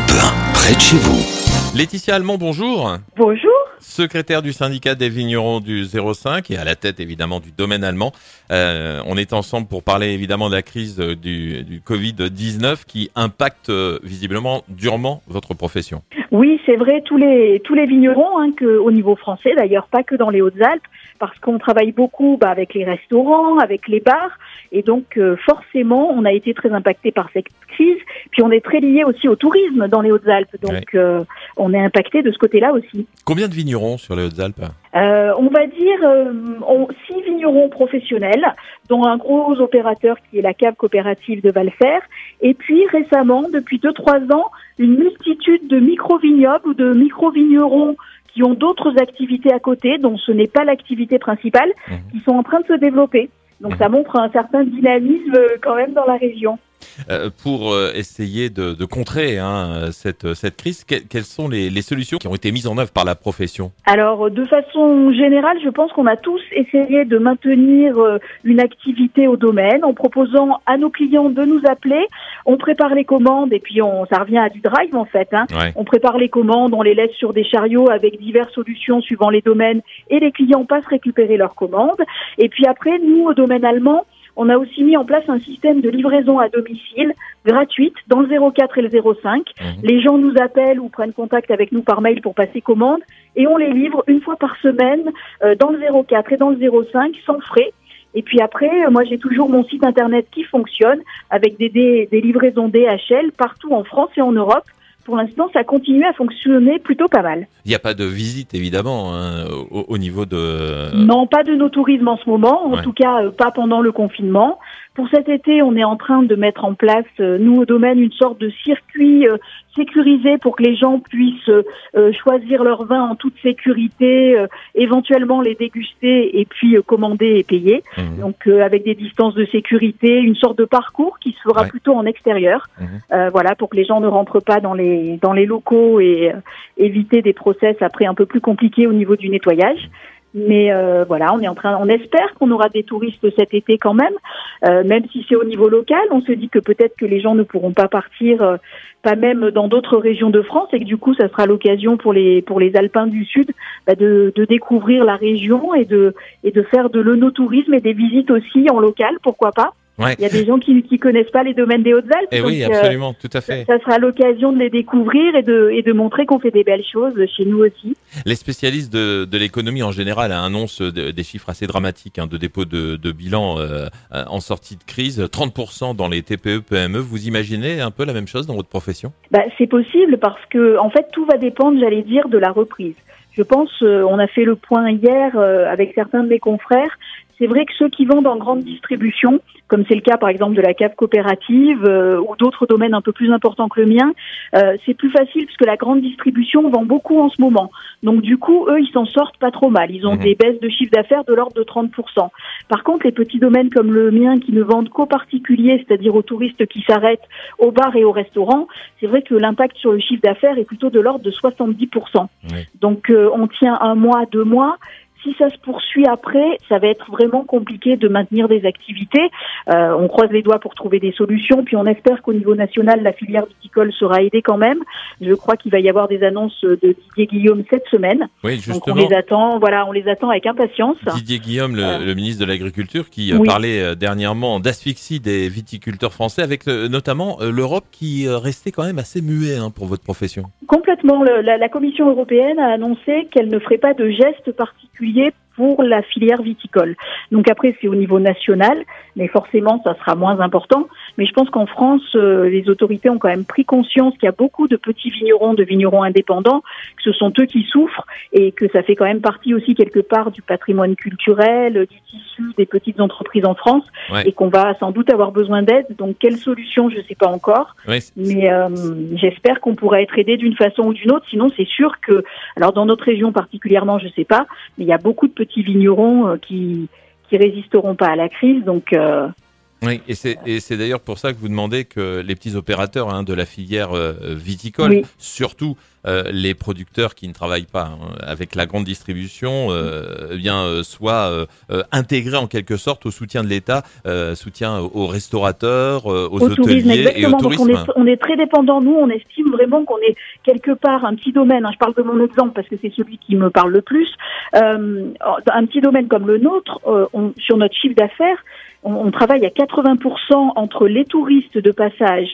près de chez vous. Laetitia Allemand, bonjour. Bonjour. Secrétaire du syndicat des vignerons du 05 et à la tête évidemment du domaine allemand. On est ensemble pour parler évidemment de la crise du Covid-19 qui impacte visiblement durement votre profession. Oui, c'est vrai, tous les vignerons, au niveau français d'ailleurs, pas que dans les Hautes-Alpes, parce qu'on travaille beaucoup avec les restaurants, avec les bars, et donc forcément on a été très impacté par cette crise. Puis on est très lié aussi au tourisme dans les Hautes-Alpes, donc on est impacté de ce côté-là aussi. Combien de vignerons sur les Hautes-Alpes ? On va dire 6 vignerons professionnels, dont un gros opérateur qui est la cave coopérative de Valfer, et puis récemment, depuis 2-3 ans, une multitude de micro-vignobles ou de micro-vignerons qui ont d'autres activités à côté, dont ce n'est pas l'activité principale, qui sont en train de se développer. Donc ça montre un certain dynamisme quand même dans la région. Pour essayer de contrer cette crise, quelles sont les solutions qui ont été mises en œuvre par la profession ? Alors, de façon générale, je pense qu'on a tous essayé de maintenir une activité au domaine en proposant à nos clients de nous appeler. On prépare les commandes et puis ça revient à du drive en fait. Ouais. On prépare les commandes, on les laisse sur des chariots avec diverses solutions suivant les domaines et les clients passent récupérer leurs commandes. Et puis après, nous, au domaine allemand, on a aussi mis en place un système de livraison à domicile gratuite dans le 04 et le 05. Les gens nous appellent ou prennent contact avec nous par mail pour passer commande et on les livre une fois par semaine dans le 04 et dans le 05 sans frais. Et puis après, moi j'ai toujours mon site internet qui fonctionne avec des livraisons DHL partout en France et en Europe. Pour l'instant, ça continue à fonctionner plutôt pas mal. Il n'y a pas de visite, évidemment, au niveau de... Non, pas de no-tourisme en ce moment, en tout cas pas pendant le confinement. Pour cet été, on est en train de mettre en place, nous au domaine, une sorte de circuit sécurisé pour que les gens puissent choisir leur vin en toute sécurité, éventuellement les déguster et puis commander et payer. Donc avec des distances de sécurité, une sorte de parcours qui se fera plutôt en extérieur. Voilà, pour que les gens ne rentrent pas dans les locaux et éviter des process après un peu plus compliqués au niveau du nettoyage. Mais voilà, on espère qu'on aura des touristes cet été quand même si c'est au niveau local. On se dit que peut-être que les gens ne pourront pas partir, pas même dans d'autres régions de France, et que du coup, ça sera l'occasion pour les Alpins du Sud de découvrir la région et de faire de l'œnotourisme et des visites aussi en local, pourquoi pas. Ouais. Il y a des gens qui connaissent pas les domaines des Hautes-Alpes. Et oui, absolument, tout à fait. Ça sera l'occasion de les découvrir et de montrer qu'on fait des belles choses chez nous aussi. Les spécialistes de l'économie en général annoncent des chiffres assez dramatiques de dépôt de bilan en sortie de crise, 30% dans les TPE, PME. Vous imaginez un peu la même chose dans votre profession ? C'est possible parce que en fait tout va dépendre, j'allais dire, de la reprise. Je pense, on a fait le point hier avec certains de mes confrères. C'est vrai que ceux qui vendent en grande distribution, comme c'est le cas par exemple de la cave coopérative ou d'autres domaines un peu plus importants que le mien, c'est plus facile parce que la grande distribution vend beaucoup en ce moment. Donc du coup, eux, ils s'en sortent pas trop mal. Ils ont des baisses de chiffre d'affaires de l'ordre de 30%. Par contre, les petits domaines comme le mien qui ne vendent qu'aux particuliers, c'est-à-dire aux touristes qui s'arrêtent au bar et au restaurant, c'est vrai que l'impact sur le chiffre d'affaires est plutôt de l'ordre de 70%. Donc on tient 1 mois, 2 mois. Si ça se poursuit après, ça va être vraiment compliqué de maintenir des activités. On croise les doigts pour trouver des solutions, puis on espère qu'au niveau national, la filière viticole sera aidée quand même. Je crois qu'il va y avoir des annonces de Didier Guillaume cette semaine. Oui, justement. Donc on les attend avec impatience. Didier Guillaume, le ministre de l'Agriculture, qui parlait dernièrement d'asphyxie des viticulteurs français, avec notamment l'Europe qui restait quand même assez muet pour votre profession. Complètement. La Commission européenne a annoncé qu'elle ne ferait pas de gestes particuliers pour la filière viticole. Donc après, c'est au niveau national, mais forcément, ça sera moins important. Mais je pense qu'en France, les autorités ont quand même pris conscience qu'il y a beaucoup de petits vignerons, de vignerons indépendants, que ce sont eux qui souffrent et que ça fait quand même partie aussi quelque part du patrimoine culturel, du tissu des petites entreprises en France et qu'on va sans doute avoir besoin d'aide. Donc, quelle solution, je ne sais pas encore. Mais j'espère qu'on pourra être aidé d'une façon ou d'une autre. Sinon, c'est sûr que, alors dans notre région particulièrement, je ne sais pas, mais il y a beaucoup de petits vignerons qui résisteront pas à la crise. Donc Oui, et c'est d'ailleurs pour ça que vous demandez que les petits opérateurs de la filière viticole, surtout les producteurs qui ne travaillent pas avec la grande distribution, soient intégrés en quelque sorte au soutien de l'État, soutien aux restaurateurs, aux hôteliers et au tourisme. Donc on est très dépendant. Nous, on estime vraiment qu'on est quelque part un petit domaine. Je parle de mon exemple parce que c'est celui qui me parle le plus. Un petit domaine comme le nôtre, sur notre chiffre d'affaires, on travaille à 80% entre les touristes de passage,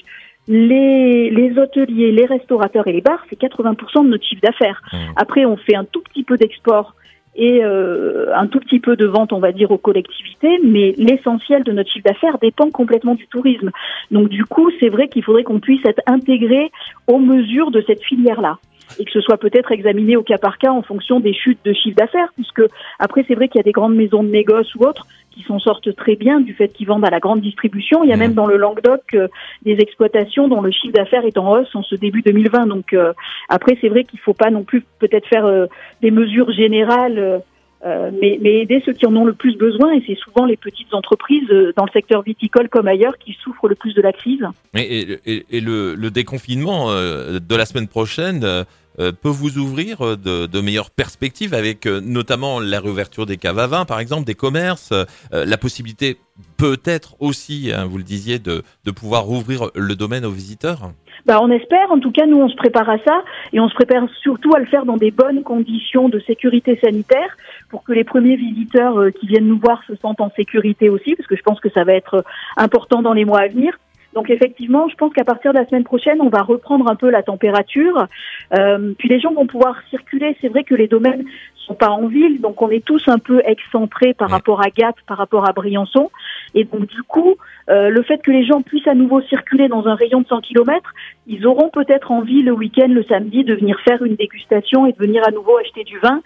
les hôteliers, les restaurateurs et les bars, c'est 80% de notre chiffre d'affaires. Après, on fait un tout petit peu d'export et un tout petit peu de vente, on va dire, aux collectivités, mais l'essentiel de notre chiffre d'affaires dépend complètement du tourisme. Donc du coup, c'est vrai qu'il faudrait qu'on puisse être intégré aux mesures de cette filière-là, et que ce soit peut-être examiné au cas par cas en fonction des chutes de chiffre d'affaires, puisque après c'est vrai qu'il y a des grandes maisons de négoce ou autres qui s'en sortent très bien du fait qu'ils vendent à la grande distribution. Il y a même dans le Languedoc des exploitations dont le chiffre d'affaires est en hausse en ce début 2020. Donc après c'est vrai qu'il faut pas non plus peut-être faire des mesures générales, mais aider ceux qui en ont le plus besoin, et c'est souvent les petites entreprises dans le secteur viticole comme ailleurs qui souffrent le plus de la crise. Et le déconfinement de la semaine prochaine peut vous ouvrir de meilleures perspectives avec notamment la réouverture des caves à vin, par exemple, des commerces, la possibilité peut-être aussi, vous le disiez, de pouvoir rouvrir le domaine aux visiteurs. On espère, en tout cas nous on se prépare à ça, et on se prépare surtout à le faire dans des bonnes conditions de sécurité sanitaire pour que les premiers visiteurs qui viennent nous voir se sentent en sécurité aussi, parce que je pense que ça va être important dans les mois à venir. Donc effectivement, je pense qu'à partir de la semaine prochaine, on va reprendre un peu la température. Puis les gens vont pouvoir circuler. C'est vrai que les domaines sont pas en ville, donc on est tous un peu excentrés par rapport à Gap, par rapport à Briançon. Et donc du coup, le fait que les gens puissent à nouveau circuler dans un rayon de 100 km, ils auront peut-être envie le week-end, le samedi, de venir faire une dégustation et de venir à nouveau acheter du vin.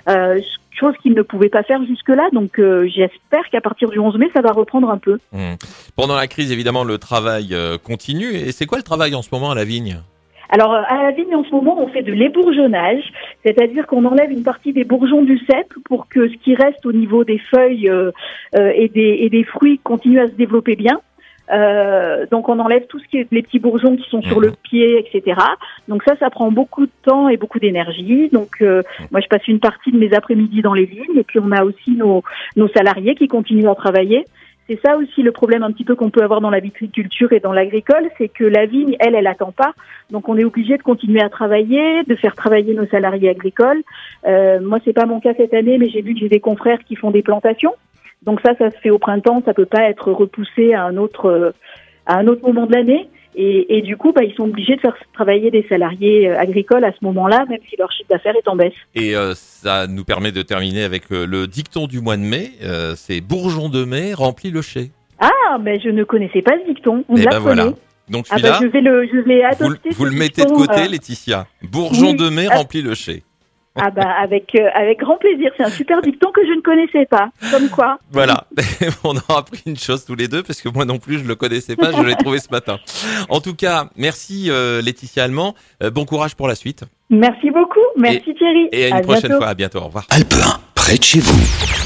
Chose qu'ils ne pouvaient pas faire jusque-là. Donc j'espère qu'à partir du 11 mai, ça va reprendre un peu. Pendant la crise, évidemment, le travail continue. Et c'est quoi le travail en ce moment à la vigne ? Alors, à la vigne, en ce moment, on fait de l'ébourgeonnage, c'est-à-dire qu'on enlève une partie des bourgeons du cep pour que ce qui reste au niveau des feuilles et des fruits continue à se développer bien. Donc on enlève tout ce qui est les petits bourgeons qui sont sur le pied, etc. Donc ça prend beaucoup de temps et beaucoup d'énergie. Donc moi je passe une partie de mes après-midi dans les vignes, et puis on a aussi nos salariés qui continuent à travailler. C'est ça aussi le problème un petit peu qu'on peut avoir dans la viticulture et dans l'agricole, c'est que la vigne, elle attend pas. Donc on est obligé de continuer à travailler, de faire travailler nos salariés agricoles. Moi c'est pas mon cas cette année, mais j'ai vu que j'ai des confrères qui font des plantations. Donc ça se fait au printemps, ça peut pas être repoussé à un autre moment de l'année. Et du coup, ils sont obligés de faire travailler des salariés agricoles à ce moment-là, même si leur chiffre d'affaires est en baisse. Et ça nous permet de terminer avec le dicton du mois de mai. C'est bourgeon de mai remplit le chai. Ah, mais je ne connaissais pas ce dicton. On l'apprenait. Voilà. Donc celui-là, je vais adopter. Vous le mettez de côté, Laetitia. Bourgeon de mai remplit le chai. Avec grand plaisir. C'est un super dicton que je ne connaissais pas. Comme quoi. Voilà. On a appris une chose tous les deux, parce que moi non plus je le connaissais pas. Je l'ai trouvé ce matin. En tout cas, merci Laetitia Allemand. Bon courage pour la suite. Merci beaucoup. Merci Thierry. Et à une prochaine fois. À bientôt. Au revoir. Alpe 1, près de chez vous.